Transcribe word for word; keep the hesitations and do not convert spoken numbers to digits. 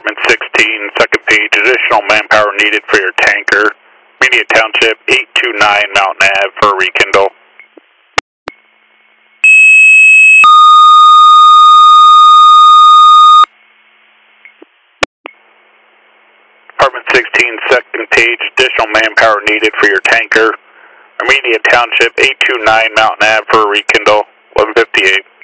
Apartment sixteen, second page, additional manpower needed for your tanker. Media Township, eight two nine Mountain Ave for a rekindle. Apartment sixteen, second page, additional manpower needed for your tanker. Armenia Township, eight two nine Mountain Ave for a rekindle, eleven fifty-eight.